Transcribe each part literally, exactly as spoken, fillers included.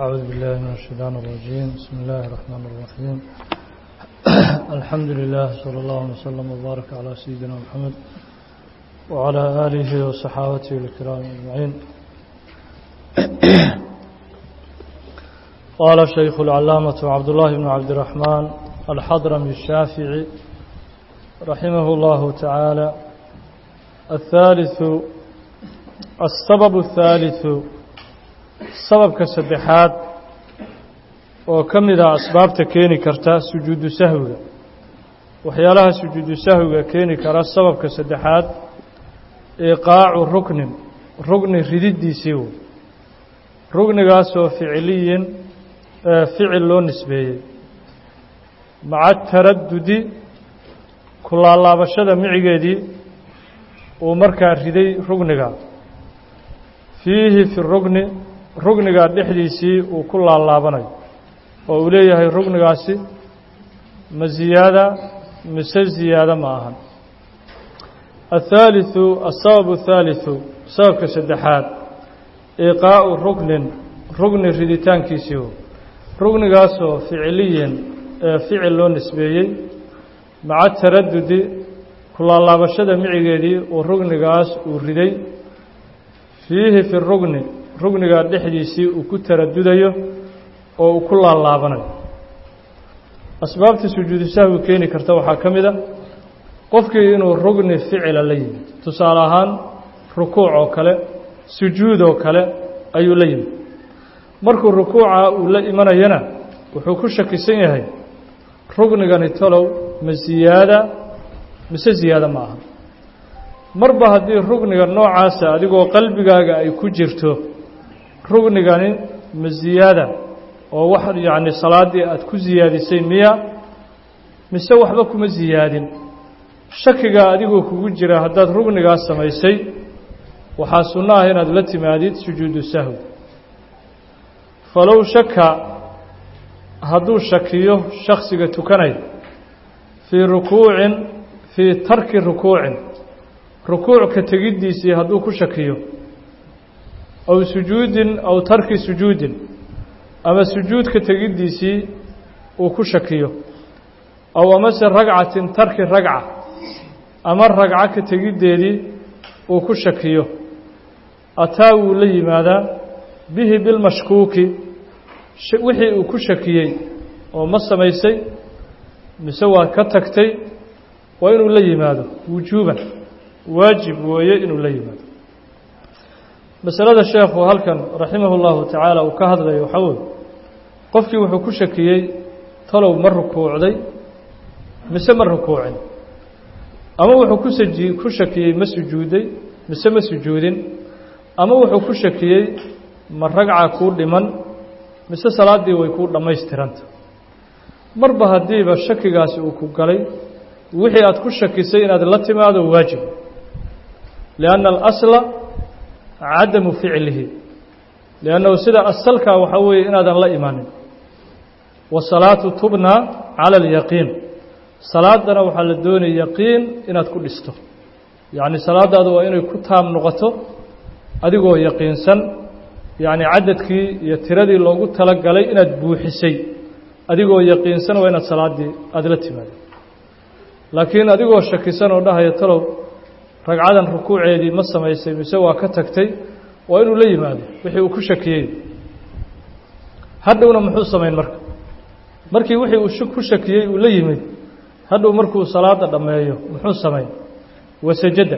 أعوذ بالله من الشيطان الرجيم. بسم الله الرحمن الرحيم. الحمد لله صلى الله وسلم وبارك على سيدنا محمد وعلى آله وصحابته الكرام أجمعين. قال الشيخ العلامة عبد الله بن عبد الرحمن الحضرمي الشافعي رحمه الله تعالى: الثالث السبب الثالث سبب كسدحات وكمل أسباب تكيني كرتا سجود سهو وحيالها سجود سهو كيني كرا السبب كسدحات إيقاع الركن ركن رديد سيو ركن قاسو فعلي فعل لون نسبي مع التردد كل الله بشد معجدي ومركا ردي ركن فيه في الركن rugniga dhexdiisii uu ku laalaabanay oo uu leeyahay rugnigaasi ma ziyaada mise ziyaada ma ahan. الثالث السبب الثالث سبب كسدحات إيقاع ركن ركن رديتانكيسيو ركنغاسو فعليا فعل لو نسبيي مع التردد كل لابشده ميغيدي oo rugnigaas uu riday فيه في الركن rugniga dhexdiisii uu ku taradudayo oo uu ku laalaabanayo. asbaabta sujuud sahwi keeni karta waxaa kamid ah qofkii inuu rugni ficil la yimid, tusaale ahaan rukuuc oo kale, sujuud oo kale ayuu la yimid. markuu rukuuca uu la imanayana wuxuu ku shakisan yahay rugnigani talow ma ziyaada mise ziyaada ma aha. marba haddii rugniga noocaasa adigoo qalbigaaga ay ku jirto rugnigani ma ziyaada oo wax yaani salaadii aad ku ziyaadisay miya mise waxba kuma ziyaadin, shakiga adigoo kugu jira haddaad rugnigaas samaysay waxaa sunno ah inaad la timaadid sujuudu sahwi. falow shaka hadduu shakiyo shaksiga tukanay fii rukuucin fii tarki rukuucin rukuuc ka tegiddiisii hadduu ku shakiyo aw sujuudin aw tarki sujuudin ama sujuud ka tegiddiisii uu ku shakiyo aw amase ragcatin tarki ragca ama ragca ka tegiddeedii uu ku shakiyo ataa wuu la yimaadaa bihi bilmashkuuki wixii uu ku shakiyey oo ma samaysay mise waa ka tagtay waa inuu la yimaado wujuuban waajib weeye inuu la yimaado. masalada sheekhu halkan raximah اllahu tacaala uu ka hadlayo waxaa weeye qofkii wuxuu ku shakiyey talow ma rukuucday mise ma rukuucin, ama wuxuu ku saji ku shakiyey ma sujuuday mise ma sujuudin, ama wuxuu ku shakiyey ma ragca kuu dhiman mise salaaddii way kuu dhammaystiranta. marba haddiiba shakigaasi uu ku galay wixii aad ku shakisay inaad la timaado waajib, lianna alasla cadamu ficlihi, liannahu sida asalkaa waxaa weeye inaadan la imanin. wasalaatu tubnaa cala alyaqiin, salaadana waxaa la doonaya yaqiin inaad ku dhisto, yacni salaadaadu waa inay ku taam noqoto adigoo yaqiinsan, yacni cadadkii iyo tiradii loogu talagalay inaad buuxisay adigoo yaqiinsan waa inaad salaaddii aada la timaado. laakiin adigoo shakisan oo dhahaya talow ragcadan rukuuceedii ma samaysay mise waa ka tagtay waa inuu la yimaado wixii uu ku shakiyey. hadhowna muxuu samayn marka markii wixii uu ku shakiyey uu la yimid, hadhow markuu salaada dhammeeyo muxuu samayn? wasajada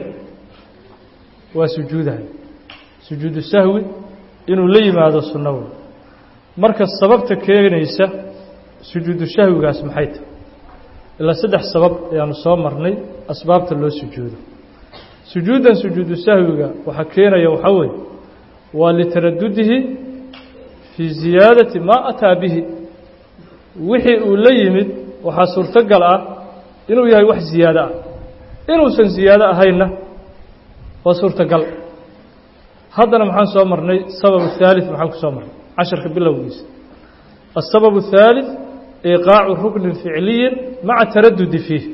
waa sujuudahay, sujuudu sahwi inuu la yimaado sunno wey. marka sababta keenaysa sujuudu sahwigaas maxay tahay? ilaa saddex sabab ayaanu soo marnay asbaabta loo sujuudo. sujuudan sujuudu sahwiga waxaa keenaya waxaa weeye waa litaradudihi fii ziyaadati maa ataa bihi. wixii uu la yimid waxaa suurtogal ah inuu yahay wax ziyaado ah, inuusan ziyaado ahaynna waa suurtogal. haddana maxaan soo marnay sababu haalith, maxaan ku soo marnay casharka bilowgiisa. asababu الثaalith iiqaacu ruknin ficliyin maca taradudi fiih.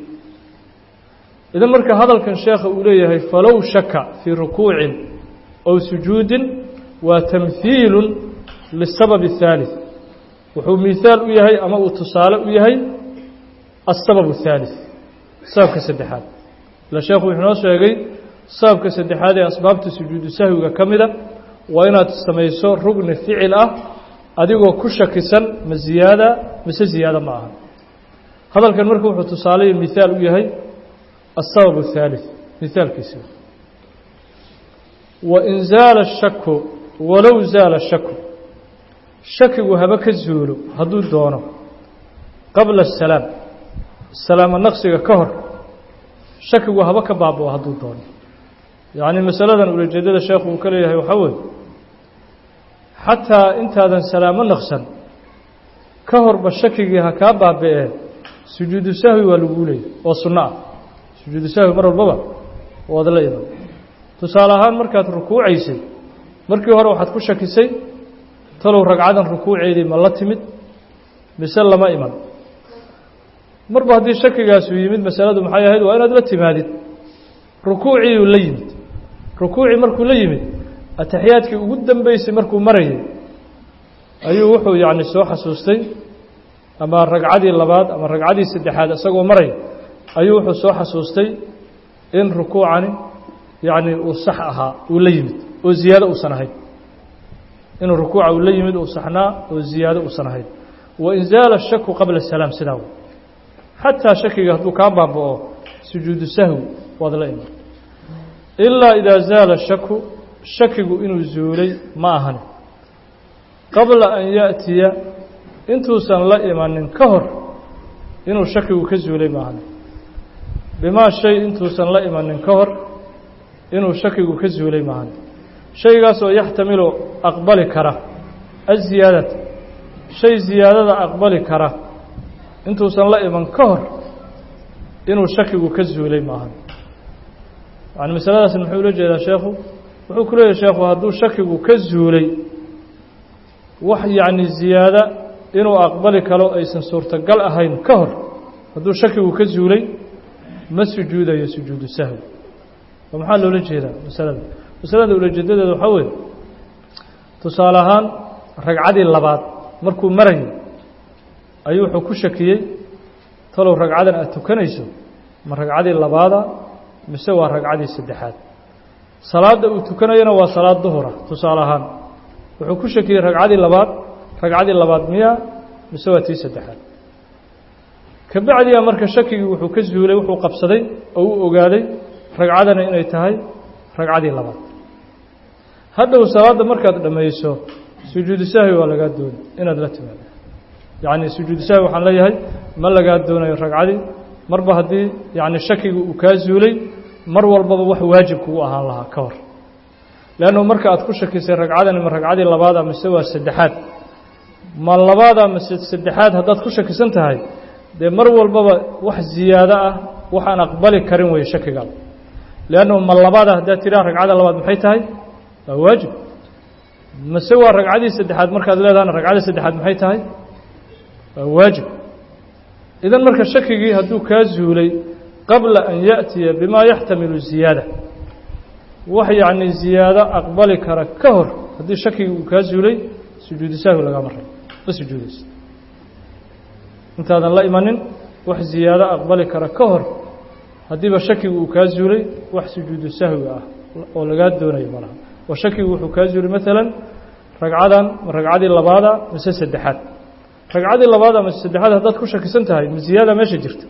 idan marka hadalkan sheekha uu leeyahay falow shaka fii rukuucin aw sujuudin waa tamhiilun للسبب الثالث وحو مثال ويهي أما اتصال ويهي السبب الثالث سبب كسدحات لا شيخ وحنا شيغي سبب كسدحات أسباب سجود السهو كاملة وإن تستميسو ركن فعل أه أديكو كشكسن من زيادة مس زيادة معها هذا كان مركب اتصالي مثال ويهي السبب الثالث مثال كسر وإن زال الشك ولو زال الشك شك وهبك الزول هدو دونه قبل السلام السلام النقص كهر شك وهبك بابه هدو دونه يعني مثلا أقول الجديد الشيخ وكله يحول حتى انت هذا السلام النقص كهر بالشك هكا بابه سجود السهو والأولي والصنع سجود السهو مرة البابا وهذا لا يدو تصالحان مركات ركوع عيسي مركي هره waxaad ku shakisay talow ragcadan rukuuceedii ma la timid mise lama iman marba hadii shakigaas uu yimid masaladu maxay ahayd waa inaad la timaadid rukuuci uu la yimid rukuuci markuu la yimid ataxiyaadkii ugu dambeysay markuu marayay ayuu wuxuu yaani soo xasuustay ama ragcadii labaad ama ragcadii saddexaad asagoo maray ayuu wuxuu soo xasuustay in rukuucani يعني وصحها وليمد وزيادة وصنهيد إنه ركوع وليمد وصحنا وزيادة وصنهيد وإن زال الشك قبل السلام سلاو حتى شك يهدو كان بابه سجود السهو وضلين إلا إذا زال الشك شك إنه زولي ما هن قبل أن يأتي انتو سن لا إيمان كهر إنه شك كزولي ما هن بما الشيء انتو سن لا إيمان كهر inuu shakigu ka zuulay maahan shaygaas oo yaxtamilu aqbali kara az-ziyaadata shay ziyaadada aqbali kara intuusan la iman ka hor inuu shakigu ka zuulay maahan yani masaladaas muxuu la jeedaa sheekhu wuxuu ku leeyahay sheekhu hadduu shakigu ka zuulay wax yani ziyaada inuu aqbali karo aysan suurtagal ahayn ka hor hadduu shakigu ka zuulay ma sujuudayo sujuudu sahwi ومحل لولا جيدا مسألة مسألة لولا جيدا waxaa weey tusaalahan ragcadii labaad markuu maray ayuu wuxuu ku shakiyay talow ragcadan aad tukanayso ma ragcadii labaada mise waa ragcadii saddexaad salaada uu tukanayna waa salaad duhura tusaalahan wuxuu ku shakiyay ragcadii labaad ragcadii labaad miya mise waa tii saddexaad kabacdi marka shakigi wuxuu ka zuulay wuxuu qabsaday oo uu ogaaday ragcadana inay tahay ragcadii labaad hadhow salaada markaad dhamayso sujuud sahwi waa laga doon inaad la timaado yaani sujuud sahwi waxaan leeyahay ma laga doonayo ragcadii marba hadii yaani shakigu uu ka zuulay mar walbaba wax waajib kugu ahaan lahaa ka hor laano marka aad ku shakisay ragcadani ma ragcadii labaad ama waa saddexaad ma labaad ama saddexaad hadaad ku shakisan tahay de mar walbaba wax ziyaada ah waxaan aqbali karin way shakiga لأنه ما اللبادة هذا ترى ركعة اللباد محيطها واجب مسوى ركعة سدحات مركز لا أنا ركعة سدحات محيطها واجب إذا مركز شكي هدو كازولي قبل أن يأتي بما يحتمل الزيادة وحي عن الزيادة أقبل كهر هدو شكي كازولي سجود سهو لغا مرة بس سجود انت هذا الله إيمانين وحي زيادة أقبل كهر هديبا شكي وكازولي wax sujuud sahwi ah oo laga doonayo malaha oo shaki wuxuu ka jiro mesela ragcadan ragcadii labaada mise saddexaad ragcadii labaada mise saddexaad hadaad ku shakisan tahay ziyada meesha jirta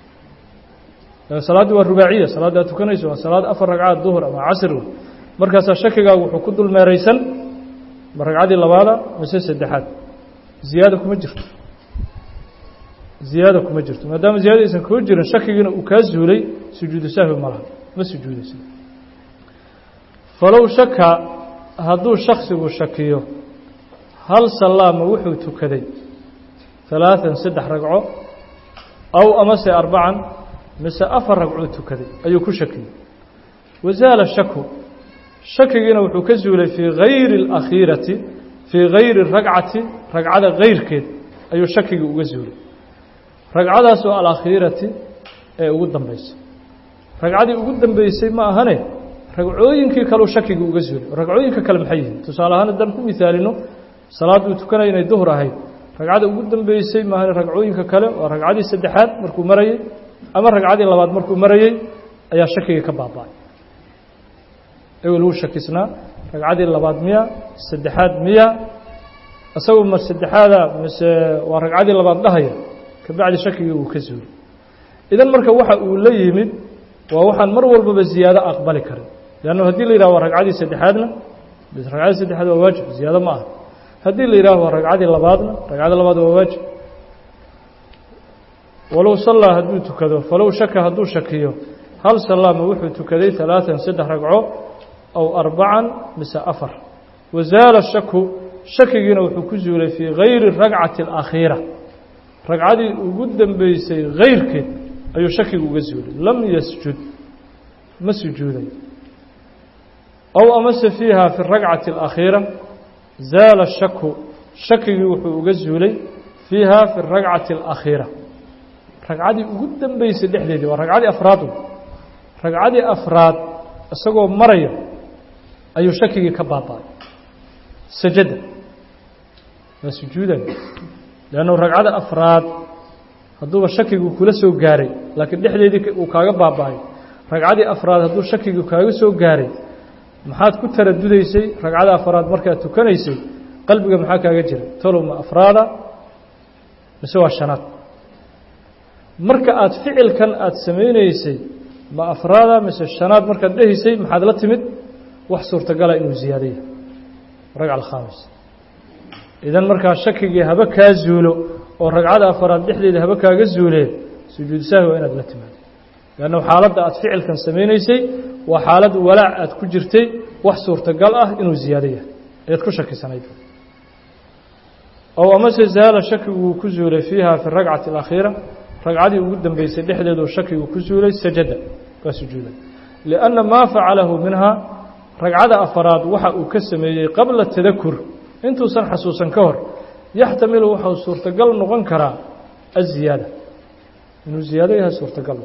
salaadu waa rubaaciya salaada tukanayso waa salaad afar ragcad duhur ama casr markaas shakiga wuxuu ku dul meeraysan ragcadii labaada mise saddexaad ziyada kuma jirto ziyada kuma jirto maadaama ziyada aysan ku jirin shakigina uu ka zuulay sujuud sahwi malaha ما سجودس فلو شك هذو شخص وشكيه هل صلى ما وحو تكدي ثلاثا سدح ركعه أو أمس أربعا مس أفر ركعه تكدي أيو كشكي وزال الشك شكينا وحو كزولي في غير الأخيرة في غير الركعة ركعة غير كده أيو شكي وزولي ركعة سؤال الأخيرة ودم بيس ragcadii ugu dambeysay ma ahane ragcooyinkii kale shakiga uga zuulay ragcooyinka kale maxay yihiin tusaale ahaan haddaan ku misaalino salaad uu tukanay inay duhur ahayd ragcada ugu dambeysay maahan ragcooyinka kale waa ragcadii saddexaad markuu marayay ama ragcadii labaad markuu marayay ayaa shakiga ka baaba'ay ee uu shakisnaa ragcadii labaad miya saddexaad miya asagoo mar saddexaada mise waa ragcadii labaad dhahaya ka bacdi shakiga uu ka zuulay idan marka waxa uu la yimid waa waxaan mar walba ziyaado aqbali karin laana hadii la yiraahdo ragcadii saddexaadna bis ragcadii saddexaad waa waajib ziyaado ma aha hadii la yiraahdo ragcadii labaadna ragcadii labaad waa waajib walow salla haduu tukado falow shaka haduu shakiyo hal salaama wuxuu tukaday ثلاثة saddex ragco aw arbacan bisa afar wazaala shaku shakigiina wuxuu ku zuulay fi ghayri ragcati al-akhira ragcadii ugu dambeysay ghayrkeed ayuu shakigu uga zuulay lam yasjud ma sujuuday aw amasa fiiha fi ragcati al-akhira zaala shaku shakigii wuxuu uga zuulay fiiha fi ragcati al-akhira ragcadii ugu dambeysay dhexdeedii waa ragcadii afraad ragcadii afraad isagoo maraya ayuu shakigii ka baaba'ay sajada waa sujuudan laana ragcada afraad hadduu shakigu kula soo gaaray laakiin dhexdeedii uu kaaga baaba'ay ragcadii afraad hadduu shakigu kaaga soo gaaray maxaad ku taradudaysay ragcada afraad markaad tukanaysay qalbiga maxaa kaaga jira toloma afraada mise waa shanaad marka aad ficilkan aad sameynaysay ma afraada mise shanaad markaad dhahaysay maxaad la timid wax suurtagala inuu ziyaadiyo ragca al-khamis idan markaa shakigii haba kaa zuulo oo ragcada afraad dhexdeeda haba kaaga zuulee sujuud sahwi waa inaad la timaado laana xaaladda aad ficilkan sameynaysay waa xaalad walaac aad ku jirtay wax suurtagal ah inuu ziyaadiyo ayaad ku shakisanayd oo amase zaala shakigu ku zuulay fiiha fi ragcati al-akhira ragcadii ugu dambeysay dhexdeedu shakigu ku zuulay sajada waa sujuuda lianna ma facalahu minha ragcada afraad waxa uu ka sameeyay qabla tadakur intuusan xasuusan ka hor yaxtamilu waxa suurtagal noqon karaa az-ziyaada inuu ziyaado yahay suurtagal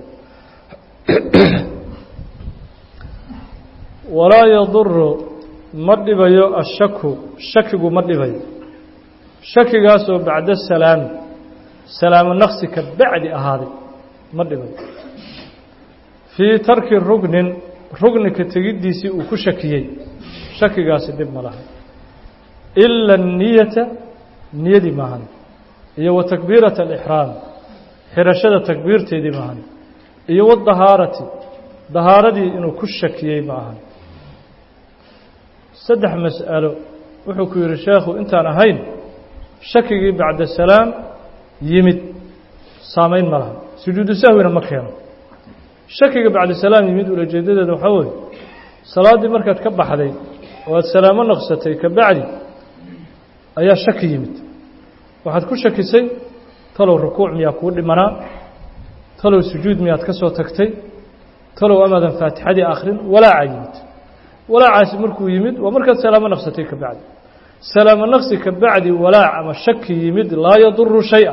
walaa yadurru ma dhibayo ashaku shakigu ma dhibayo shakigaasoo bacda salaam salaamo naqsi ka bacdi ahaaday ma dhibayo fii tarki rugnin rugnika tegiddiisii uu ku shakiyey shakigaasi dhib ma laha ila niyata niyadii maahan iyo wa takbiirata alixraam xirashada takbiirteedii maahan iyo wadahaarati dahaaradii inuu ku shakiyey ma ahan saddex mas'alo wuxuu ku yidhi sheekhu intaan ahayn shakigii bacda salaam yimid saamayn ma laha sujuudu sahwina ma keeno shakiga bacda salaam yimid ulajeedadeeda waxaa weeye salaaddii markaad ka baxday oo aad salaamo naqsatay ka bacdi ayaa shaki yimid waxaad ku shakisay talow rukuuc miyaa kuu dhimanaa talow sujuud miyaad ka soo tagtay talow amaadan faatixadii akhrin walaaca yimid walaacaasi markuu yimid waa markaad salaamo naqsatay ka bacdi salaamo naqsi ka bacdi walaac ama shaki yimid laa yaduru shay-an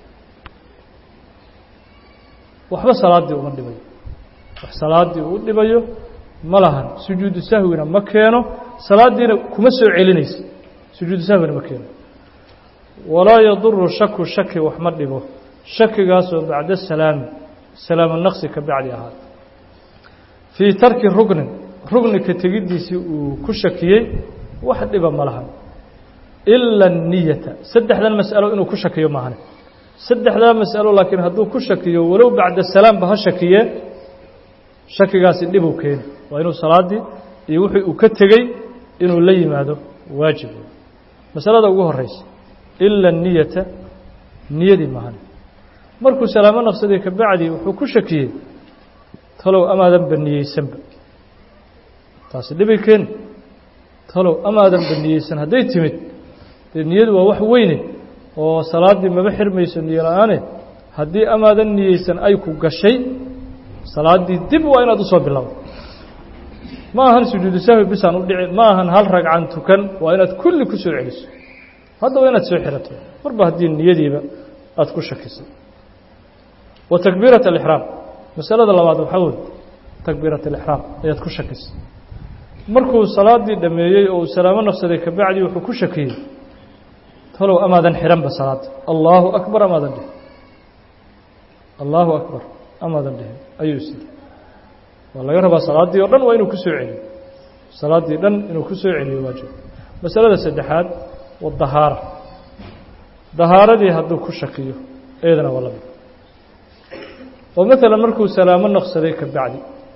waxba salaaddii uma dhibayo wax salaaddii uu dhibayo ma lahan sujuudu sahwina ma keeno salaaddiina kuma soo celinaysa sujuudu sahwina ma keeno walaa yaduru shaku shaki wax ma dhibo shakigaasoo bacda salaami salaamo naqsi ka bacdi ahaad fii tarki rugnin rugnika tegiddiisii uu ku shakiyey wax dhiba ma lahan ila niyata saddexdan mas'alo inuu ku shakiyo maahan saddexdaa mas'alo laakiin hadduu ku shakiyo walow bacda salaamba ha shakiye shakigaasi dhibuu keeni waa inuu salaaddii iyo wixii uu ka tegey inuu la yimaado waajib masalada ugu horeysa ila niyata niyadii maahan markuu salaamo naqsaday ka bacdi wuxuu ku shakiyey talow amaadan baniyeysanba taasi dhibay keeni talow amaadan baniyeysan hadday timid dee niyadu waa wax weyne oo salaaddii maba xirmayso niyo la-aane haddii amaadan niyeysan ay ku gashay salaaddii dib waa inaad usoo bilowdo ma ahan sujuudu sahwi bisaan u dhici ma ahan hal ragcan tukan waa inaad kulli ku soo celiso hadda waa inaad soo xirato marba haddii niyadiiba aad ku shakisay wa takbiirat alixraam masalada labaad waxaa wey takbiirat alixraam ayaad ku shakisay markuu salaaddii dhameeyey oo uu salaamo naqsaday ka bacdi wuxuu ku shakiyey talow amaadan xiranba salaada allahu akbar amaadan dhihin allahu akbar amaadan dhihin ayuu isiri waa laga rabaa salaaddii oo dhan waa inuu ku soo celiyo salaaddii dhan inuu ku soo celiyo waajib masalada saddexaad waa dahaara dahaaradii hadduu ku shakiyo iyadana waa lamid oo maalan markuu salaamo noqsaday ka bacdi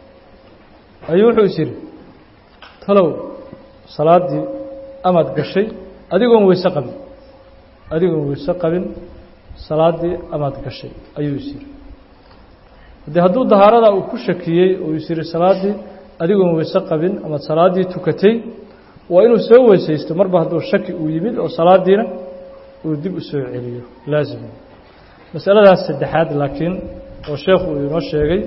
ayuu wuxuu is yidhi talow salaaddii amaad gashay adigoon weyse qabin adigoon weyse qabin salaaddii amaad gashay ayuu is yidhi haddii hadduu dahaaradaa uu ku shakiyey oo is yidhi salaaddii adigoon weyse qabin amaad salaaddii tukatay waa inuu soo weysaysto marba hadduu shaki uu yimid oo salaaddiina uu dib u soo celiyo laazim masaladaas saddexaad laakiin oo sheekhu uu inoo sheegay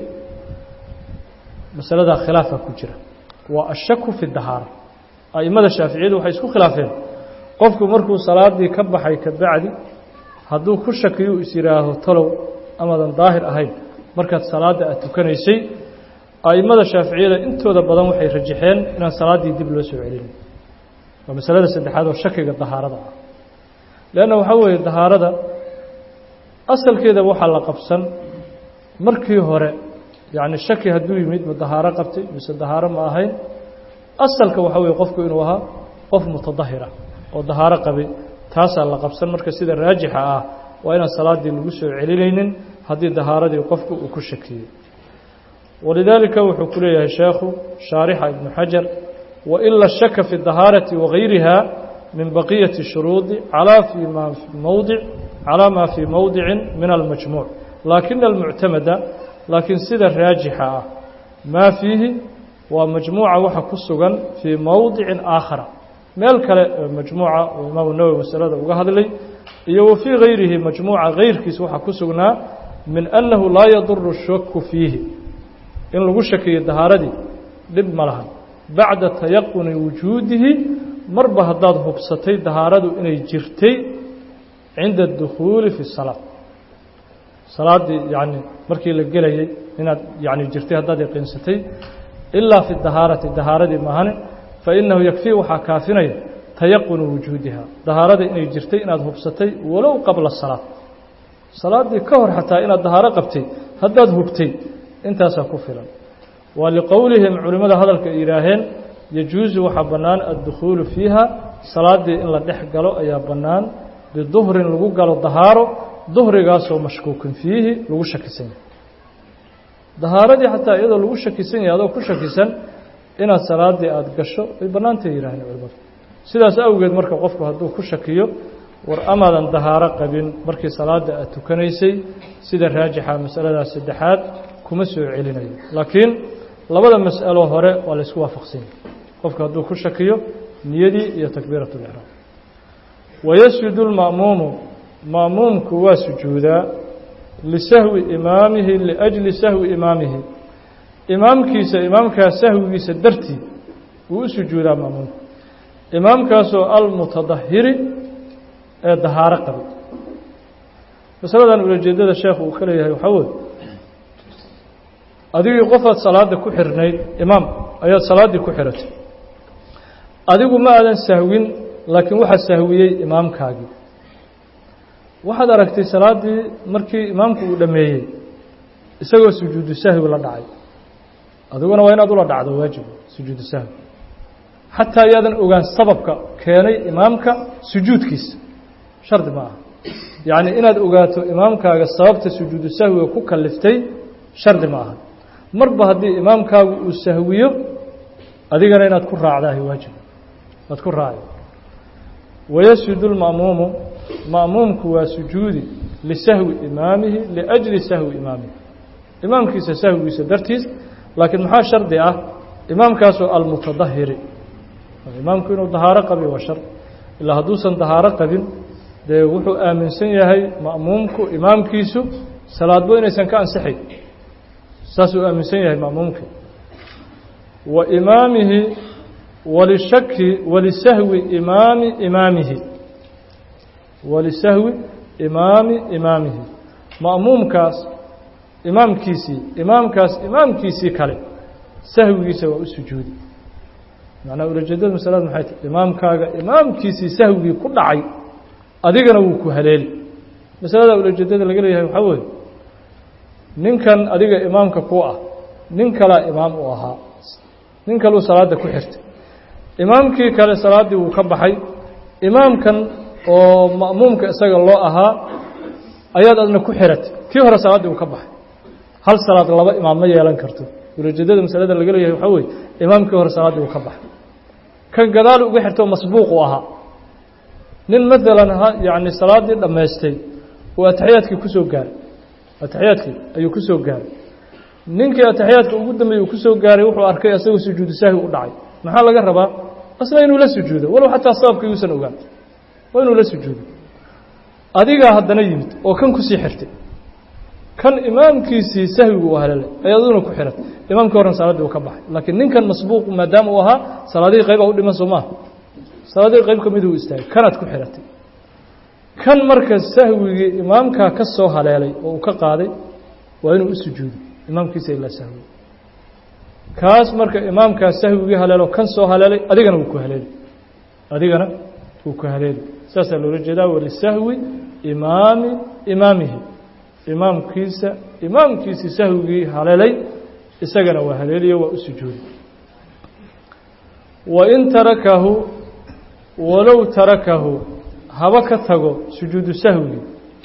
masaladaa khilaafa ku jira waa ashaku fi dahaara a'immada shaaficiyadu waxay isku khilaafeen qofku markuu salaaddii ka baxay ka bacdi hadduu ku shakiyo is yidhaaho talow amadan daahir ahayn markaad salaadda aad tukanaysay a'immada shaaficiyada intooda badan waxay rajaxeen inaan salaaddii dib loo soo celinin waa masalada saddexaad oo shakiga dahaarada ah leanna waxaa weeye dahaarada asalkeeda waxaa la qabsan markii hore yacni shaki hadduu yimid ma dahaaro qabtay mise dahaaro ma ahayn asalka waxaa weeye qofku inuu ahaa qof mutadahira oo dahaaro qabay taasaa la qabsan marka sida raajixa ah waa inaan salaaddii lagu soo celinaynin haddii dahaaradii qofku uu ku shakiyey walidaalika wuxuu ku leeyahay sheekhu shaarixa ibnu xajar waila shaka fi dahaarati wagayriha min baqiyati shuruudi calaa fi ma fi mowdic calaa maa fii mowdicin min almajmuuc laakina almuctamada laakiin sida raajixa ah maa fiihi waa majmuuca waxa ku sugan fii mowdicin aakhara meel kale majmuuca oo imaamu nawowi masalada uga hadlay iyo wa fii gayrihi majmuuca gayrkiis waxaa ku sugnaa min annahu laa yaduru shaku fiihi in lagu shakiyo dahaaradii dhib ma lahan bacda tayaquni wujuudihi marba haddaad hubsatay dahaaradu inay jirtay cinda adukhuuli fi salaa salaaddii yacni markii la gelayay inaad yacni jirtay haddaad yaqiinsatay ilaa fi dahaarati dahaaradii maahane fa innahu yakfii waxaa kaafinaya tayaqunu wujuudiha dahaarada inay jirtay inaad hubsatay walow qabla salaad salaaddii ka hor xataa inaad dahaaro qabtay haddaad hubtay intaasaa ku filan waa liqowlihim culimmada hadalka ay yidhaaheen yajuusu waxaa bannaan addukhuulu fiiha salaaddii in la dhex galo ayaa bannaan biduhrin lagu galo dahaaro duhrigaasoo mashkuukin fiihi lagu shakisan yahay dahaaradii xataa iyadoo lagu shakisan yahay adoo ku shakisan inaad salaaddii aada gasho way bannaantay yidhaaheen culimmadu sidaas awgeed marka qofku hadduu ku shakiyo war amaadan dahaaro qabin markii salaadda aad tukanaysay sida raajixa masaladaas saddexaad kuma soo celinayo laakiin labada mas'alo hore waa la isku waafaqsan yahay qofku hadduu ku shakiyo niyadii iyo takbiirat lixraam wayasjudu lma'muumu ma'muumku waa sujuudaa lisahwi imaamihi liajli sahwi imaamihi imaamkiisa imaamkaa sahwigiisa dartii wuu u sujuudaa ma'muumku imaamkaasoo almutadahiri ee dahaaro qabay masaladan ulajeedada sheekhu uu ka leeyahay waxaa weye adigii qofaad salaada ku xirnayd imaam ayaad salaaddii ku xiratay adigu ma aadan sahwin laakiin waxaa sahwiyey imaamkaagii waxaad aragtay salaaddii markii imaamku uu dhammeeyey isagoo sujuudu sahwi la dhacay adiguna waa inaad ula dhacdo waajib sujuudu sahwi xataa yaadan ogaan sababka keenay imaamka sujuudkiisa shardi ma aha yacni inaad ogaato imaamkaaga sababta sujuudu sahwiga ku kaliftay shardi ma aha marba haddii imaamkaagu uu sahwiyo adigana inaad ku raacdahay waajib waad ku raaci wayasjudu lma'muumu ma'muumku waa sujuudi lisahwi imaamihi liajli sahwi imaamihi imaamkiisa sahwigiisa dartiis laakiin maxaa shardi ah imaamkaasoo almutadahiri imaamku inuu dahaaro qabi waa shar ilaa hadduusan dahaaro qabin dee wuxuu aaminsan yahay ma'muumku imaamkiisu salaadbo inaysan ka ansixayn saasuu aaminsan yahay ma'muumka wa imaamihi walishaki walisahwi imaami imaamihi walisahwi imaami imaamihi ma'muumkaas imaamkiisii imaamkaas imaamkiisii kale sahwigiisa waa u sujuudi macnaa ulajeedada masalada maxay tahay imaamkaaga imaamkiisii sahwigii ku dhacay adigana wuu ku haleeli masalada ujeedada laga leeyahay waxa weeye ninkan adiga imaamka ku ah nin kala imaam u ahaa nin kale salaada ku xirtay imaamkii kale salaadii uu ka baxay imaamkan oo ma'muumka isaga loo ahaa ayaad adna ku xiratay kii hore salaadii uu ka baxay hal salaad laba imaam ma yeelan karto ujeedada masalada laga leeyahay waxa weeye imaamkii hore salaadii uu ka baxay kan gadaal uga xirtay masbuuq u ahaa nin madalan yaani salaadii dhameystay oo ataxiyaadkii ku soo gaaray ataxiyaadkii ayuu ku soo gaaray ninkii ataxiyaadka ugu dambeeyay uu ku soo gaaray wuxuu arkay asagoo sujuud sahwi u dhacay maxaa laga rabaa asla inuu la sujuudo walow xataa sababkii uusan ogaan waa inuu la sujuudo adiga haddana yimid oo kan ku sii xirtay kan imaamkiisii sahwigu u halay ayaduna ku xiratay imaamkii horan salaadii uu ka baxay laakiin ninkan masbuuq maadaama uu ahaa salaadii qayb u dhiman Soomaa salaadii qayb kamid uu istaagay kanaad ku xiratay kan marka sahwigii imaamka ka soo haleelay oo uu ka qaaday waa inuu u sujuudo imaamkiisa ila sahwi kaas marka imaamka sahwigii haleelo kan soo haleelay adigana uu ku haleelay adigana uu ku haleelay saasa loo jeedaa wali sahwi imaami imaamihi imaamkiisa imaamkiisa sahwigii haleelay isagana waa haleeliyo waa u sujuuday wa in tarakahu walaw tarakahu haba ka tago sujuudu sahwi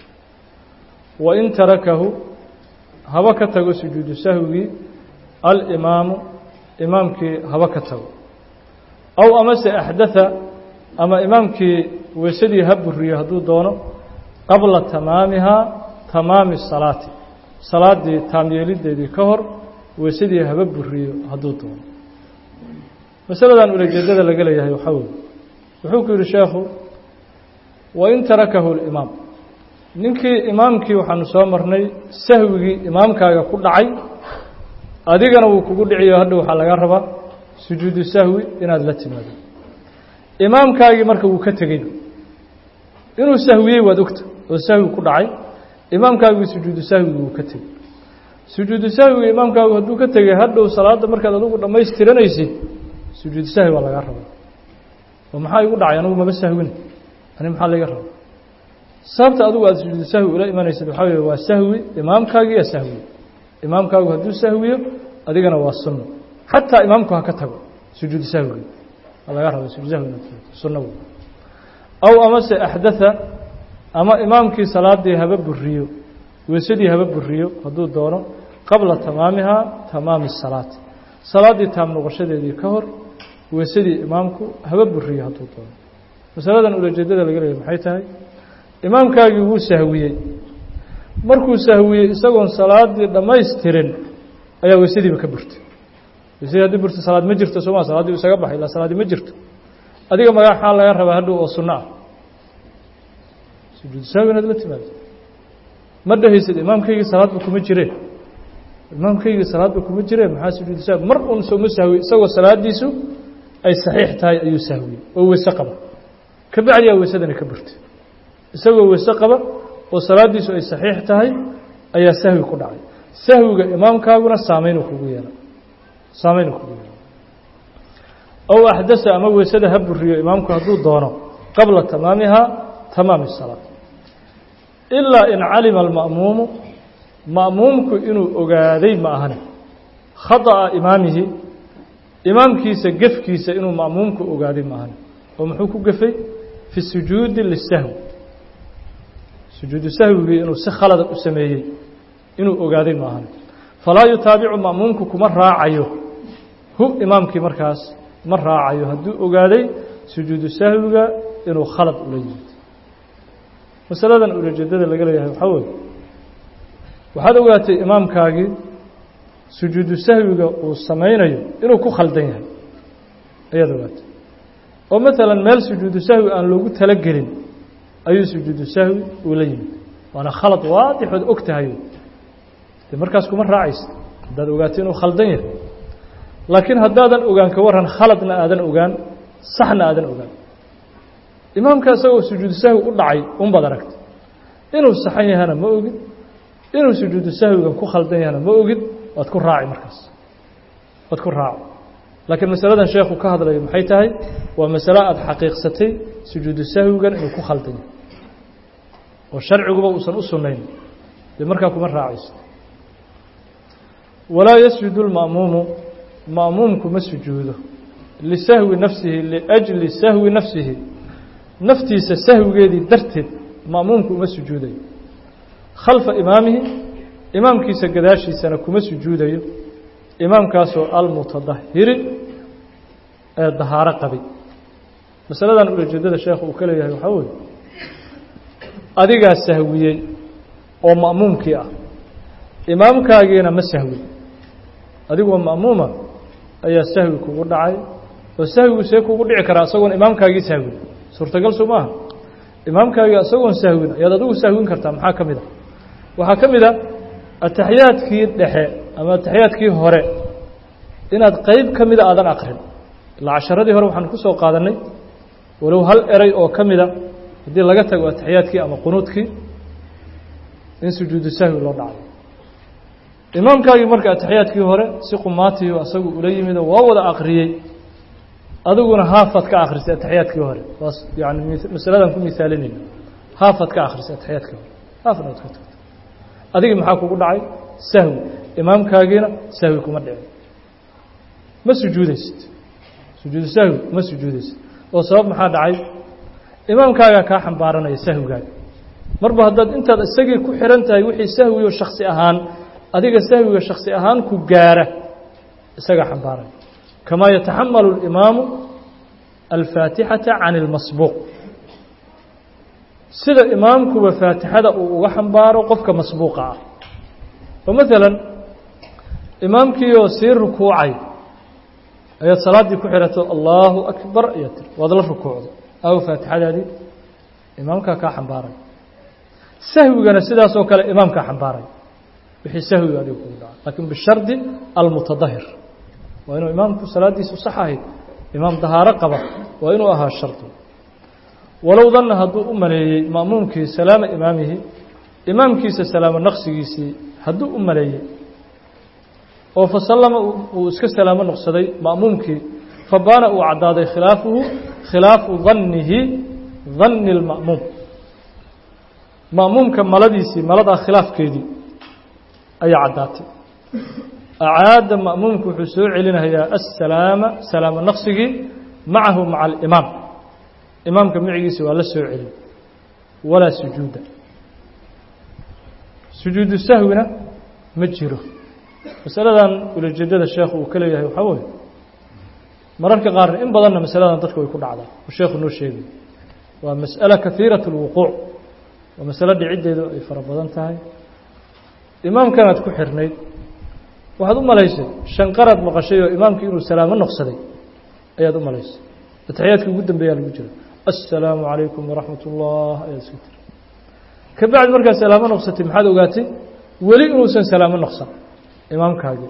wa in tarakahu haba ka tago sujuudu sahwi al imam imaamki haba ka tago aw amase ahdatha ama imaamki weesadii haburiyo haduu doono qabla tamaamiha tamaami salaati salaadii taamyeelideedii ka hor weesadii haba buriyo haduu doono masaladan ujeedada laga leeyahay waxa weeye wuxuu ku yiri sheekhu wa in tarakahu al-imam ninkii imaamkii waxaanu soo marnay sahwigii imaamkaaga ku dhacay adigana wuu kugu dhiciyo hadda waxa laga rabaa sujuudu sahwi inaad la timaado imaamkaagii marka uu ka tagay inuu sahwiyay waad ogta oo sahwi ku dhacay imaamkaagii sujuudu sahwi uu ka tagay sujuudu sahwi imaamkaagu haduu ka tagay hadda salaada markaad adigu dhameystiranaysid sujuudu sahwi waa laga rabaa oo maxaa igu dhacay anigu ma sahwin ani maxaa laga rabaa sababta adigu aad sujuud sahwi ula imanaysid waxa weeye waa sahwi imaamkaaga ya sahwi imaamkaagu haduu sahwiyo adigana waa sunno hatta imaamku ha ka tago sujuud sahwi laga rabaa sujuud sahwi sunno aw amase ahdatha ama imaamkii salaadii haba buriyo weesadii haba buriyo haduu doono qabla tamaamiha tamaami salaat salaadii taam noqoshadeedii ka hor weesadii imaamku haba buriyo haduu doono masaladan ujeedada laga leeyahay maxay tahay imaamkaagii wuu sahwiyay markuu sahwiyay isagoon salaadii dhameystirin ayaa weesadiiba ka burtay weesadii hadii burtay salaad ma jirto Soomaa salaadii isaga baxay la salaadii ma jirto adiga magaca laga rabaa haduu oo sunna ah sujuud sahwi la timaado ma dhahaysid imaamkaygii salaadba kuma jireen imaamkaygii salaadba kuma jireen maxaa sujuud sahwi mar uun soo sahwi isagoo salaadiisu ay saxiix tahay ayuu sahwiyay oo weesa qaba ka bacdi weesadana ka burtay isagoo weesa qaba oo salaadiisu ay saxiix tahay ayaa sahwi ku dhacay sahwiga imaamkaaguna saameyn uu kugu yeelay saameyn uu kugu yeelay aw ahdatha ama weesada haburiyo imaamku haduu doono qabla tamaamiha tamaami salaat illa in alima al-ma'mum ma'mumku inuu ogaaday ma ahan khata imaamihi imaamkiisa gafkiisa inuu ma'mumku ogaaday ma ahan oo muxuu ku gafay fi sujuud lis-sahwi sujuud sahwi inuu si khalad u sameeyay inuu ogaaday ma ahan fala yutaabicu ma'mumku kuma raacayo hu imaamkii markaas ma raacayo haduu ogaaday sujuud sahwiga inuu khalad u leeyahay masaladan ujeedada laga leeyahay waxa weeye waxaad ogaatay imaamkaagii sujuudu sahwiga uu sameeynayo inuu ku khaldan yahay ayaad ogaatay oo mesela meel sujuudu sahwi aan loogu tala gelin ayuu sujuudu sahwi uu leeyahay waana khalad waadix oo ogtahay markaas kuma raacaysid dad ogaatay inuu khaldan yahay laakiin haddaadan ogaan ka waran khaladna aadan ogaan saxna aadan ogaan imaamka asagoo sujuud sahwi u dhacay un baad aragtay inuu saxan yahana ma ogid inuu sujuud sahwiga ku khaldan yahana ma ogid waad ku raaci markaas waad ku raaci laakiin masaladan sheekhu ka hadlayo maxay tahay waa mas'ala aad xaqiiqsatay sujuud sahwigan inuu ku khaldan yahay وشرعه وصل أصلين لمركا كما راعيس ولا يسجد المأموم مأموم كما سجوده لسهو نفسه لأجل سهو نفسه نفتي سهو جدي درتد مأموم كما سجوده خلف إمامه إمام كيس قداشي سنة كما سجوده إمام كاسو المتظهر الظهار قبي مسألة أن أقول جدد الشيخ وكله يحاول أديك السهوية أو مأموم كيا إمام كاجينا مسهوي أديك ومأمومة أي السهوي كقول دعاء والسهوي سيكون قول دعاء كراسون إمام كاجي سهوي صورة قال سماه إمام كاجي أسوون سهوي يا دو سهوين كرتام حاكم إذا وحاكم إذا التحيات كي دحى أما التحيات كي هراء إن قريب كم إذا أذن أقرب العشرة دي هرب حنكسو قادني ولو هل أري أو كم إذا دي لقتك والتحيات كي أما قنوت كي إن سجود السهو الله تعالى إمام كاجي مركع التحيات كي هراء سقماتي وأسوق قليل من ووضع أقريه أدوغنا هافت كآخر التحيات كي هراء يعني مثلا نكون مثالين هافت كآخر التحيات كي هافت نتكتب أديك محاكو قول دعي سهو إمام كاجينا سهو كما دعي ما سجودست سجود سهو ما سجودست وصواب محا دعي إمام كاجا كا حنبارنا يسهو كاجا مربا هداد انت السجي كو خيرنتahay wixii sahwi oo shakhsi ahaan adiga sahwiga shakhsi ahaan ku gaara isaga xambaaray kama yatahammalu al-imam al-fatihata 'an al-masbuq sida imaamku wa faatixada uu uga xambaaro qofka masbuuqa ah oo midalan imaamkii oo sir rukuucay ayad salaadii ku xirato Allahu akbar ayatir wada la rukuucdo aw faatixadaadi imaamka ka xambaaray sahwigana sidaas oo kale imaamka xambaaray wixii sahwi adigu ku dhaca laakiin bishard al-mutadahhir waa inuu imaamku salaadiisu sax ahayd imaam dahaaro qaba waa inuu ahaa sharti ولو ظن هدو أملي مأمومك سلام إمامه إمامك سلام نقصيسي هدو أملي وفسلم وسك سلام نقصدي مأمومك فبان وعداد خلافه خلاف ظنه ظن المأموم مأمومك ملديسي ملدا خلاف كيدي أي عداتي أعاد مأمومك حسوع لنا هي السلام سلام نقصه معه مع الإمام إمامك معيسي ولا سوعي ولا سجود سجود السهونا مجره مسألة ولا جدد الشيخ وكله يحاول مرارك قارن إن بدلنا مسألة تذكر يكون عدا والشيخ نور شيء ومسألة كثيرة الوقوع ومسألة دي عدة فربضان تاعي إمام كانت كحرني وهذا ما ليس شنقرت مقشية إمامك إنه السلام النقصدي أيضا ما ليس التحياتك قدام بيان المجرد السلام عليكم ورحمة الله يا سيدي كبعد مركز سلام النقصة محاد وقاتي ولي إنوسن سلام النقصة إمام كاجي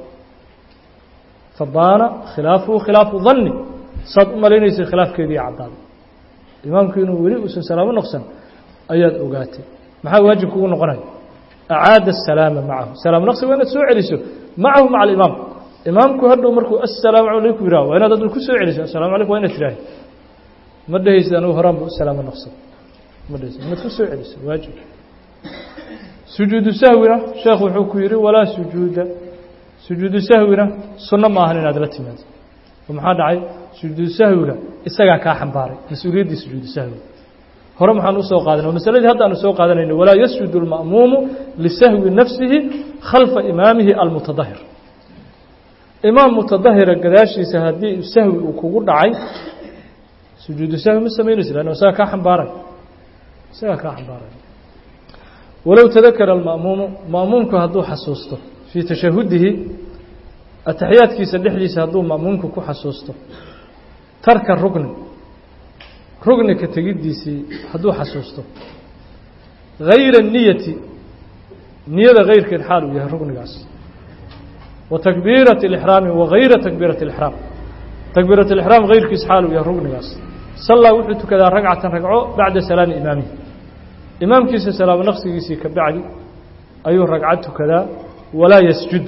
فبانا خلافه خلاف ظني صد أمالين يصير خلاف كذي عدال إمام كينو ولي إنوسن سلام النقصة أياد وقاتي محاد واجب كون نقرأ أعاد السلام معه سلام النقصة وين تسوع عليسو معه مع الإمام إمامك هردو مركو السلام عليكم براو وين هذا الكل سوع عليسو السلام عليكم وين تراي مدهيس أنه هرم السلام النقص مدهيس ما تفسر عليه واجب سجود سهونا شيخ وحكيري ولا سجود سجود سهونا سنة ما هنين هذا التماد ومحاد عي سجود سهونا إسقى كاحم باري مسؤولية دي سجود سهو هرم حنو سوق هذا ومسألة هذا أنه سوق هذا إنه ولا يسجد المأموم لسهو نفسه خلف إمامه المتظاهر إمام متظاهر قداشي سهدي سهو وكور عي سجود السهو مستمينس لأنه ساكا حنبارك ساكا حنبارك ولو تذكر المأموم مأمومك هدو حسوسته في تشهده التحيات كي سدح لي سهدو مأمومك كو حسوسته ترك الركن ركن كتجديسي هدو حسوسته غير النية نية غير كالحال ويا ركن قاس وتكبيرة الإحرام وغير تكبيرة الإحرام تكبيرة الإحرام غير كيس حال ويا ركن قاس صلى وحده كذا ركعة ركعة بعد سلام إمامه إمام كيس سلام نقص كيسي كبعد أيه ركعته كذا ولا يسجد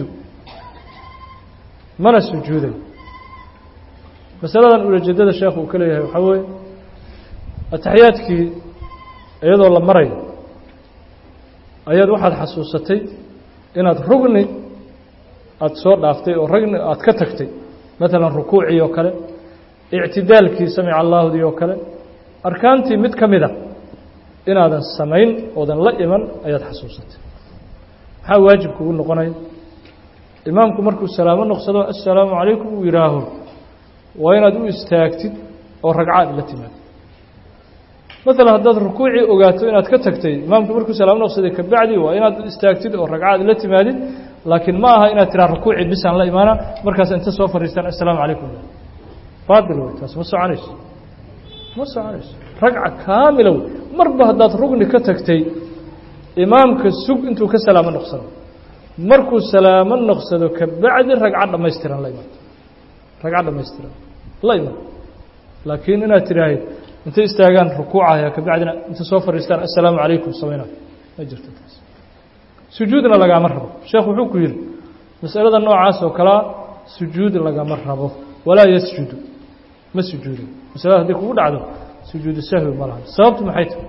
من السجود مثلا أولى جدد الشيخ وكله يحوي التحيات كي أيضا والله مري ayaad waxaad xasuusatay inaad rugni aad soo dhaaftay oo ragni aad ka tagtay مثلا rukuucii oo kale ictidaalkii samica allaahudii oo kale arkaantii mid ka mida inaadan samayn oodan la iman ayaad xasuusatay maxaa waajib kugu noqonaya imaamku markuu salaamo noqsado assalaamu calaykum uu yidhaaho waa inaad u istaagtid oo ragcaad la timaad مثلا haddaad rukuucii ogaato inaad ka tagtay imaamku markuu salaamo noqsaday ka bacdi waa inaad u istaagtid oo ragcaad la timaadid laakiin ma aha inaad tiraa rukuucii bisaan la imaana markaas inta soo fariistaan assalaamu calaykum baadil wey taas ma soconayso ma soconayso ragca kaamila wey marba haddaad rugni ka tagtay imaamka sug intuu ka salaamo noqsado markuu salaamo noqsado ka bacdi ragca dhammaystiran la imaan ragca dhammaystiran la imaan laakiin inaad tiraahid intay istaagaan rukuucaya ka bacdina inta soo fariistaan assalaamu calaykum sameynaa ma jirto taas sujuudna lagama rabo sheekhu wuxuu ku yiri mas'alada noocaas oo kala sujuud lagama rabo walaa yasjudu ma sujuudo mas'alada hadii kugu dhacdo sujuud sahwi ma laha sababtu maxay tahay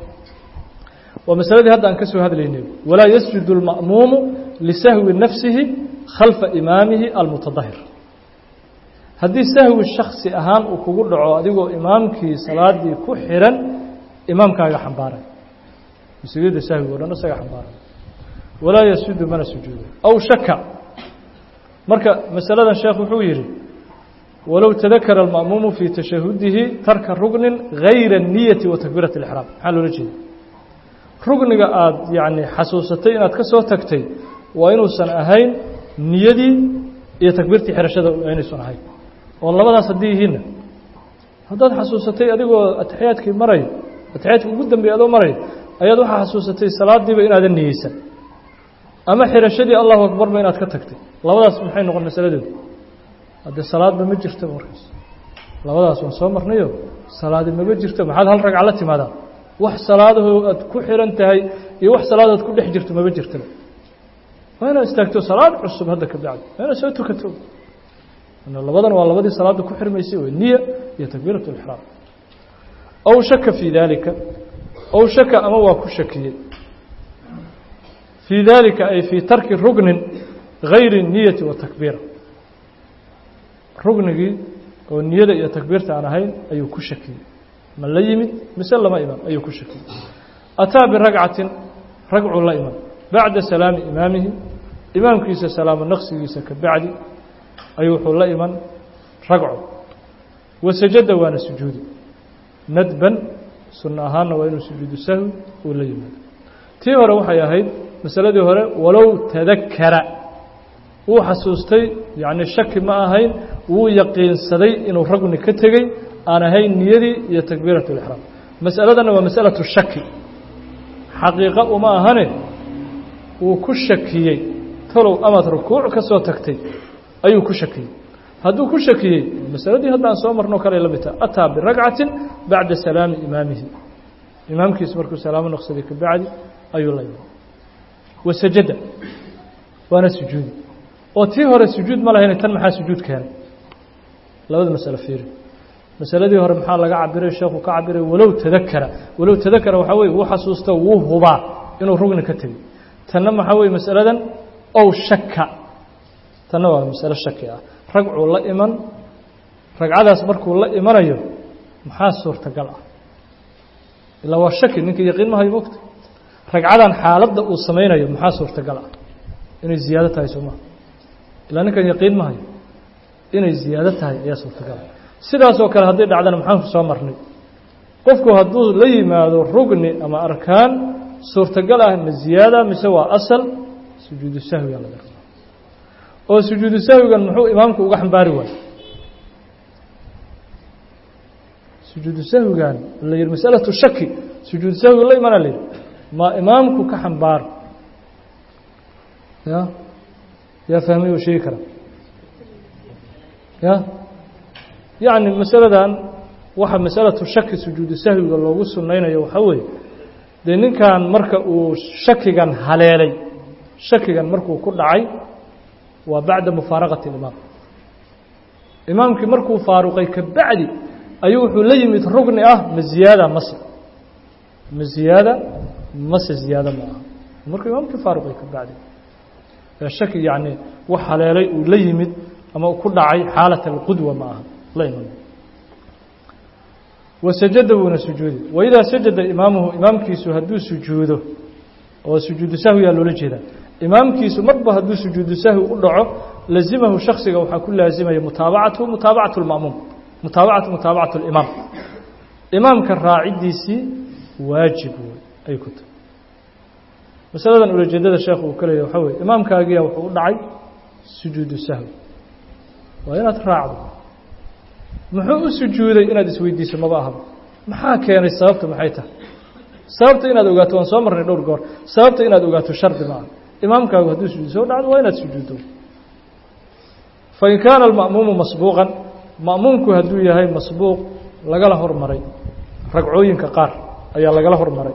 waa mas'aladii hadda aan ka soo hadlaynay walaa yasjudu al-ma'muum li sahwi nafsihi khalfa imaamihi al-mutadahhir haddii sahwi shakhsi ahaan uu kugu dhaco adigoo imaamkii salaadii ku xiran imaamkaaga xambaaray mas'alada sahwi oo dhan isaga xambaaray ولا يسجد من سجود أو شك مركا مسألة الشيخ وحويري ولو تذكر المأموم في تشهده ترك الركن غير النية وتكبيرة الإحرام حلو رجل ركن قاد يعني حسوستين أتكسو تكتي وإنه سنأهين نيدي هي تكبيرة حرشة وإنه سنأهين والله ما صديه هنا هذا حسوستين أديكو أتحياتك مري أتحياتك قدام بيادو مري أيضا حسوستين صلاة دي بإن هذا النيسان ama xirashadii Allahu akbar ba inaad ka tagtay labadaas maxay noqon mas'aladeedu hadda salaad ma jirto markaas labadaas oo soo marnayo salaad ma jirto maxaad hal ragca la timaada wax salaadahu aad ku xiran tahay iyo wax salaadaad ku dhex jirto ma jirto waana istaagto salaad cusub hadda ka bacdi waana soo tukato ana labadan waa labadii salaada ku xirmaysay oo niyya iyo takbiiratu ihraam aw shakka fi dalika aw shakka ama waa ku shakiyay في ذلك أي في ترك الركن غير النية والتكبير ركني والنية والتكبير أنا هاي أي كشكي من لا يمد مثل ما إمام أي كشكي أتى بركعة ركع الله إمام بعد سلام إمامه إمام كيس سلام النقص كيس كبعد أيوح الله إمام ركع وسجد وأنا سجودي ندبا سنهان وين سجود السهو ولا يمد تيمر وحيا هيد مسألة هره ولو تذكر هو حسوستي يعني الشك ما أهين ويقين صدي إنه رجل كتجي أنا هاي نيدي يتكبيرة الإحرام مسألة أنا ومسألة الشك حقيقة وما أهين وكشكي تلو أمت ركوع كسوة تكتي أيو كشكي هذا كشكي مسألة دي هذا أنصار مرنو كلا لبته أتى بركعة بعد سلام إمامه إمامك يسمرك سلام نقصدك بعد أيو الله يبقى. وسجد وانا سجود وتي هore sujuud ma lahayn tan maxaa sujuud keen labada mas'ala fiir masaladii hore maxaa laga cabiray sheekhu ka cabiray walow tadakara walow tadakara waxa weey uu xasuusto uu huba inuu rugni ka tagay tanna maxaa weey mas'aladan oo shakka tanna waa mas'ala shaki ah ragcu la iman ragcadaas markuu la imanayo maxaa suurtagal ah ila waa shaki ninka yaqiin ma hayo waqti ragcadan xaaladda uu sameeyo maxaa suurtagal ah inay ziyaado tahay Soomaa ilaa ninka yaqiin ma hayo inay ziyaado tahay ayaa suurtagal sidaas oo kale hadii dhacdana maxaan soo marnay qofku hadduu la yimaado rugni ama arkaan suurtagal ah ma ziyaada mise waa asal sujuudu sahwi la yiraahdo oo sujuudu sahwigan muxuu imaamku uga xambaari waayay sujuudu sahwigan la yiraahdo mas'alatu shaki sujuudu sahwi la iman leeyahay ما إمامك كحنبار يا يا فهمي وشيء كرا يا يعني مسألة دان واحد مسألة الشك سجود السهو قال له وصلنا يوحوي لأن كان مركب وشك كان حلالي شك كان مركب كل عي وبعد مفارقة الإمام إمامك مركب فاروقي كبعد أيوح لي مترقني أه مزيادة مصر مزيادة مس زيادة معه markuu imaamkii faaruqay ka bacdi shaki yani wax haleelay uu la yimid ama ku dhacay xaalat alqudwa ma aha la iman wasajada wuuna sujuudi waidaa sajada imaamuhu imaamkiisu hadduu sujuudo oo sujuudu sahwi yaa loola jeedaa imaamkiisu marba hadduu sujuudu sahwi u dhaco lazimahu shaksiga waxaa ku laazimaya mutaabacatu mutaabacatu lma'muum mutaabacatu mutaabacatu limaam imaamka raacidiisii waajib ay ku tahay masaladan ulajeedada sheekhu uu ka leeyahay waxaa weye imaamkaagiya wuxuu u dhacay sujuudu sahwi waa inaad raacdo muxuu u sujuuday inaad isweydiiso maba ahaba maxaa keenay sababta maxay tahay sababta inaad ogaato waan soo marnay dhowr goor sababta inaad ogaato shardi ma aha imaamkaagu hadduu sujuud soo dhacdo waa inaad sujuuddo fain kaana alma'muumu masbuuqan ma'muumku hadduu yahay masbuuq lagala hormaray ragcooyinka qaar ayaa lagala hormaray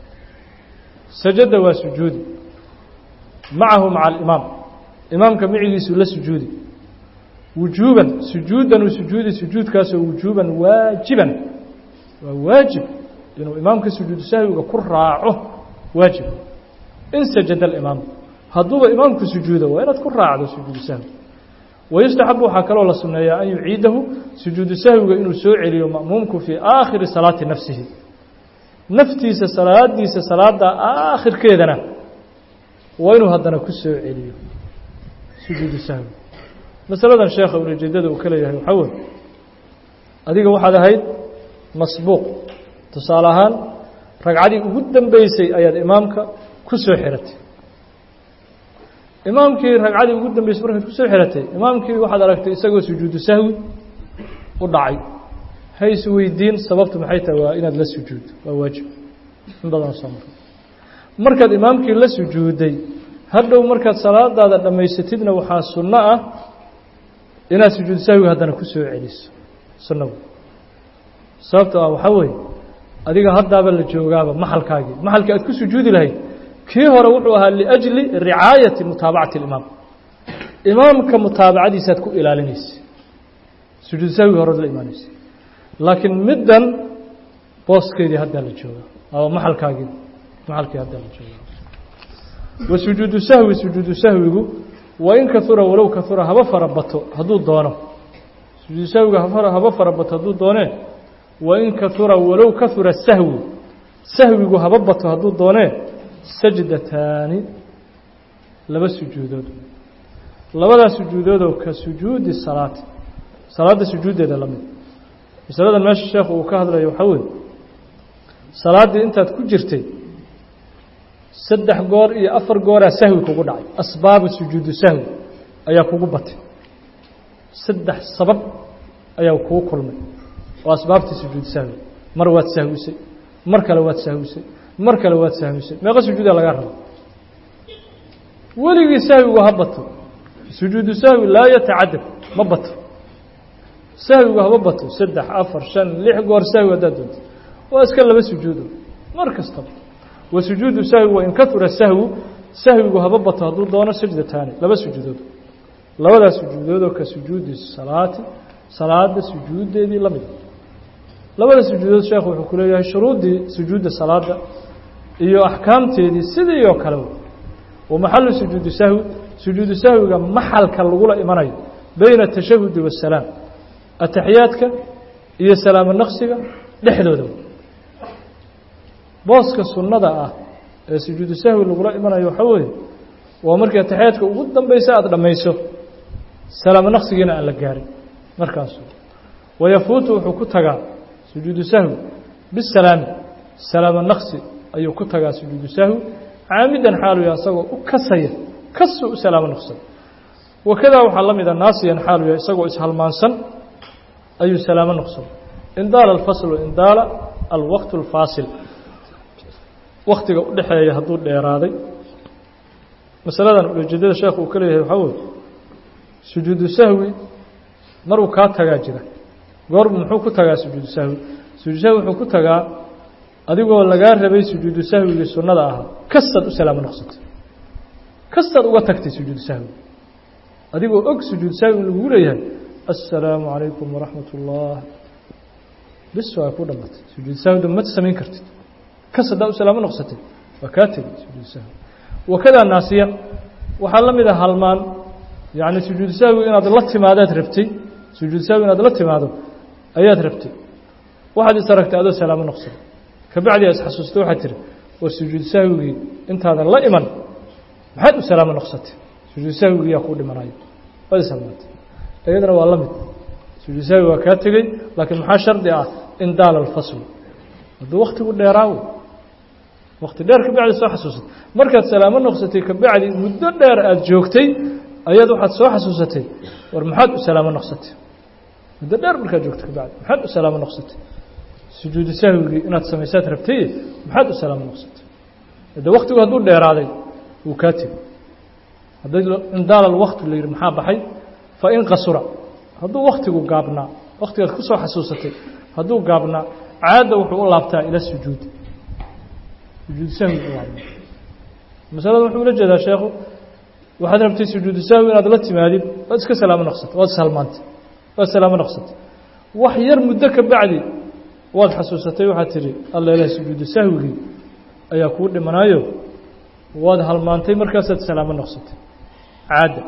sajada waa sujuudi macahu maca alimaam imaamka micigiisu la sujuudi wujuuban sujuudan uu sujuudi sujuudkaasoo wujuuban waajiban waa waajib inuu imaamka sujuudu sahwiga ku raaco waajib in sajada alimaam hadduuba imaamku sujuudo waa inaad ku raacdo sujuudu sahwi wayustaxabu waxaa kaloo la sunneeyaa an yuciidahu sujuudu sahwiga inuu soo celiyo ma'muumku fii aakhiri salaati nafsihi naftiisa salaadiisa salaada aakhirkeedana waa inuu haddana ku soo celiyo sujuudu sahwi masaladan sheekha ulajeedada uu ka leeyahay waxaa wey adiga waxaad ahayd masbuuq tusaale ahaan ragcadii ugu dambeysay ayaad imaamka ku soo xiratay imaamkii ragcadii ugu dambeysay markaad ku soo xiratay imaamkii waxaad aragtay isagoo sujuudu sahwi u dhacay ha isweydiin sababtu maxay tahay waa inaad la sujuuddo waa waajib in badan soo maray markaad imaamkii la sujuuday hadhow markaad salaadaada dhammaysatidna waxaa sunno ah inaad sujuudu sahwiga haddana ku soo celiso sunnagu sababto ah waxaa weeye adiga haddaaba la joogaaba maxalkaagii maxalkii aad ku sujuudi lahayd kii hore wuxuu ahaa liajli ricaayati mutaabacati alimaam imaamka mutaabacadiisaad ku ilaalinaysa sujuudu sahwiga horead la imaanaysa laakiin middan booskeedii haddaa la jooga ama maxalkaagii maxalkii haddaa la jooga wa sujuudu sahwi sujuudu sahwigu waa in kahura walow kahura haba farabato hadduu doono sujuudu sahwiga haba farabato hadduu doonee wa in kahura walow kahura sahwi sahwigu haba bato hadduu doonee sajdataani laba sujuudood labadaa sujuudoodoo ka sujuudi salaati salaadda sujuuddeeda la mid masaladan meesha sheekhu uu ka hadlayo waxaa weeye salaaddii intaad ku jirtay saddex goor iyo afar gooraa sahwi kugu dhacay asbaabu sujuudu sahwi ayaa kugu batay saddex sabab ayaa kugu kulmay oo asbaabtii sujuudu sahwi mar waad sahwisay mar kale waad sahwisay mar kale waad sahwisay meeqa sujuudaa lagaa rabo weligii sahwigu ha bato sujuudu sahwi laa yatacadad ma bato sahwigu haba bato saddex afar shan lix goor sahwi haddaad doonto waa iska laba sujuudo mar kastaba wa sujuudu sahwi wain kahura sahwu sahwigu haba bato hadduu doono sajdataani laba sujuudood labadaas sujuudoodoo ka sujuudi salaati salaada sujuuddeedii la mid labada sujuudood sheekhu wuxuu ku leeyahay shuruuddii sujuudda salaada iyo axkaamteedii sidii oo kale wa maxalu sujuudi sahwi sujuudu sahwiga maxalka lagula imanayo bayna atashahudi waasalaam ataxiyaadka iyo salaamo naqsiga dhexdooda booska sunnada ah ee sujuudu sahwi lagula imanayo waxaa weeye waa markii ataxiyaadka ugu dambaysa aada dhammayso salaamo naqsigiina aan la gaarin markaasu wayafuutu wuxuu ku tagaa sujuudu sahwi bisalaami salaamo naqsi ayuu ku tagaa sujuudu sahwi caamidan xaalu yahay isagoo u kasaya kasuu u salaamo naqsada wakadaa waxaa la mida naasiyan xaalu yahay isagoo ishalmaansan ayuu salaamo noqsado indaala alfaslu indaala alwaqtu alfaasil waktiga u dhexeeya hadduu dheeraaday masaladan ujeedada sheekhu uu ka leeyahay waxaa weye sujuudu sahwi maruu kaa tagaa jira goorbu muxuu ku tagaa sujuudu sahwi sujuudu sahwi wuxuu ku tagaa adigoo lagaa rabay sujuudu sahwigii sunnada ahaa kastaad u salaamo noqsatay kastaad uga tagtay sujuudu sahwi adigoo og sujuudu sahwi lagugu leeyahay assalaamu calaykum waraxmat ullah bis waa ku dhammatay sujuudu sahwida ma samayn kartid kas haddaa u salaamo noqsatay waa kaa tegey sujuudu sahwi wakada naasiya waxaa la mid ah halmaan yacni sujuud sahwi inaad la timaadaad rabtay sujuud sahwi inaad la timaado ayaad rabtay waxaad is aragtay adoo salaamo noqsada kabacdi aad isxasuustay waxaad tiri waa sujuud sahwigii intaadan la iman maxaad u salaamo noqsatay sujuud sahwigii yaa kuu dhimanayo waad isalmaantay iyadana waa la mid sujuud sahwi waa kaa tegey laakiin maxaa shardi ah in daala alfaslu hadduu waktigu dheeraawo wakti dheer kabacdi soo xasuusatay markaad salaamo noqsatay kabacdi muddo dheer aada joogtay ayaad waxaad soo xasuusatay war maxaad u salaamo noqsatay muddo dheer markaad joogtay kabacdi maxaad u salaamo noqsatay sujuudu sahwigii inaad samaysaad rabtay maxaad u salaamo noqsatay de waktigu hadduu dheeraaday wuu kaa tegey hadday indaala alwaqti la yidhi maxaa baxay fa in qasura hadduu waktigu gaabnaa waktigaad ku soo xasuusatay hadduu gaabnaa caada wuxuu u laabtaa ila sujuudi sujuud sahwi u laabnaa masalada wuxuu ula jeedaa sheekhu waxaad rabtay sujuudu sahwi inaad la timaadid waad iska salaamo noqsatay waad salmaantay waad salaamo noqsatay wax yar muddo ka bacdi waad xasuusatay waxaad tidhi alla ilaah sujuudu sahwigii ayaa kuu dhimanaayo waad halmaantay markaasaad salaamo noqsatay caada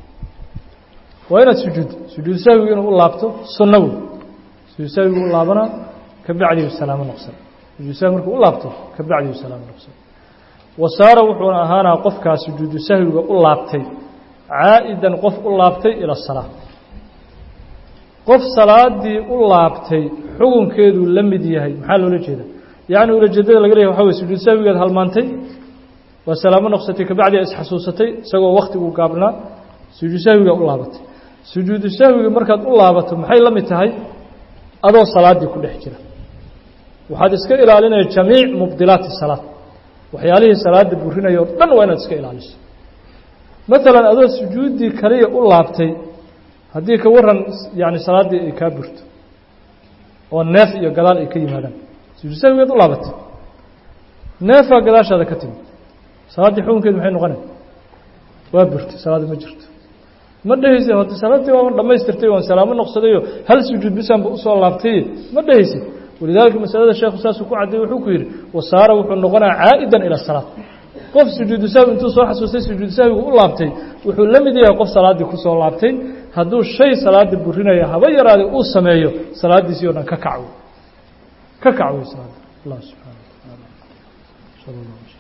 waa inaad sujuud sujuud sahwiga inuu u laabto sunna wey sujuud sahwigu u laabanaa kabacdi salaamo noqsan sujuud sahwi markuu u laabto kabacdi salaamo noqsan wasaara wuxuuna ahaanaa qofkaas sujuudu sahwiga u laabtay caa'idan qof u laabtay ila salaa qof salaadii u laabtay xukunkeeduu la mid yahay maxaa loola jeeda yacni ulajeedada laga leeyahay waxaa wey sujuud sahwigeed halmaantay waa salaamo noqsatay kabacdi a isxasuusatay isagoo waktigu gaabnaa sujuud sahwiga u laabatay sujuudu sahwiga markaad u laabato maxay la mid tahay adoo salaaddii ku dhex jira waxaad iska ilaalinaya jamiic mubdilaati salaad waxyaalihii salaada burinaya o dhan waa inaad iska ilaaliso maalan adoo sujuuddii kaliya u laabtay haddii ka waran yani salaaddii ay kaa burto oo neef iyo gadaal ay ka yimaadaan sujuud sahwigeed u laabatay neefaa gadaashaada ka timid salaaddii xukunkeedu maxay noqonay waa burtay salaadda ma jirto ma dhehaysa hota salaaddii waaban dhammaystirtay waan salaamo noqsadayo hal sujuud bisaanba usoo laabtay ma dhehaysa walidaalika masalada sheekhu saasuu ku cadday wuxuu ku yidhi wasaara wuxuu noqonaa caa'idan ila salaad qof sujuudu sahwi intuu soo xasuustay sujuudu sahwigu u laabtay wuxuu la mid yahay qof salaaddii kusoo laabtay hadduu shay salaada burinaya haba yaraade uu sameeyo salaaddiisii o dhan ka kacwo ka kacway salaada allah subxaana wa tacaala sal allah